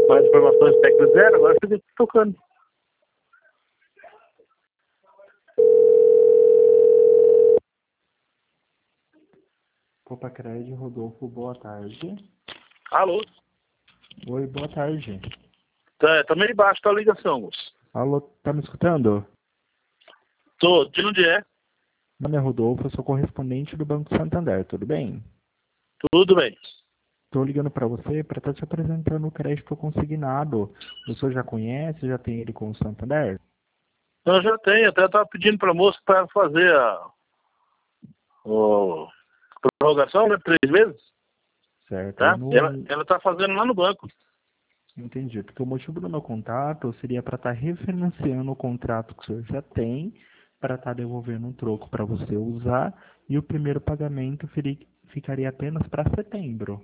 Mais informações técnicas zero, agora fica tocando. Copacred, Rodolfo, boa tarde. Alô? Oi, boa tarde. Tá meio baixo, tá a ligação, moço. Alô, tá me escutando? Tô, de onde é? Meu nome é Rodolfo, eu sou correspondente do Banco Santander, tudo bem? Tudo bem. Estou ligando para você para estar te apresentando o crédito consignado. O senhor já conhece, já tem ele com o Santander? Eu já tenho, até tava pedindo pra moça para fazer a prorrogação, né? 3 meses, Certo, aí tá? no... Ela tá fazendo lá no banco. Entendi, porque o motivo do meu contato seria para estar refinanciando o contrato que o senhor já tem, para estar devolvendo um troco para você usar, e o primeiro pagamento ficaria apenas para setembro.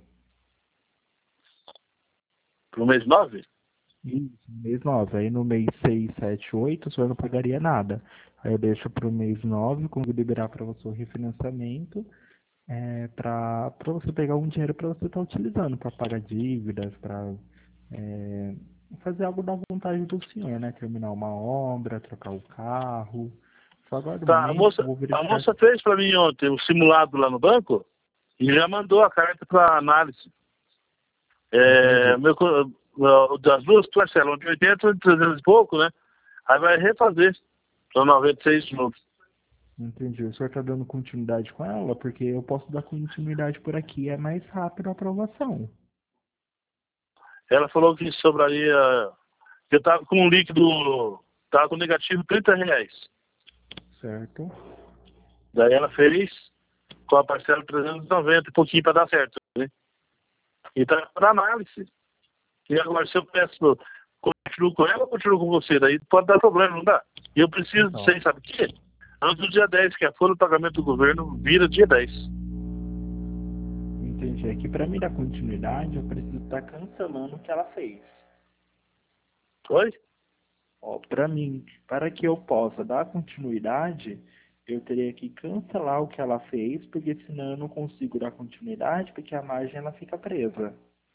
Pro mês 9. Isso, mês 9. Aí no mês 6, 7, 8, o senhor não pagaria nada. Aí eu deixo para o mês 9, consigo liberar para você o refinanciamento, para você pegar um dinheiro para você estar utilizando, para pagar dívidas, para fazer algo da vontade do senhor, né? Terminar uma obra, trocar o carro. Só agora um Tá, momento, eu vou a verificar. moça fez pra mim ontem o simulado lá no banco e já mandou a carta pra análise. Entendi. Das duas parcelas, de 80 e 300 e pouco, né? Aí vai refazer para 96 de novo. Entendi. O senhor está dando continuidade com ela? Porque eu posso dar continuidade por aqui, é mais rápido a aprovação. Ela falou que sobraria. Eu tava com um líquido, tava com negativo R$ 30. Certo? Daí ela fez com a parcela 390 e pouquinho para dar certo, né? E tá para análise. E agora, se eu peço, continuo com ela ou continuo com você? Daí pode dar problema, não dá? E eu preciso de Então, vocês, sabe o quê? Antes do dia 10, que a folha de pagamento do governo vira dia 10. entendi. Aqui para mim dar continuidade, eu preciso estar cancelando o que ela fez. Oi? Ó, para mim, para que eu possa dar continuidade, eu teria que cancelar o que ela fez, porque senão eu não consigo dar continuidade, porque a margem ela fica presa.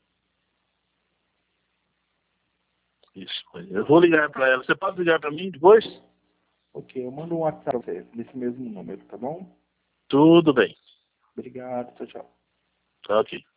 Isso. Eu vou ligar para ela. Você pode ligar para mim depois? Ok, eu mando um WhatsApp pra você, nesse mesmo número, tá bom? Tudo bem. Obrigado, tchau, tchau. Tá ok.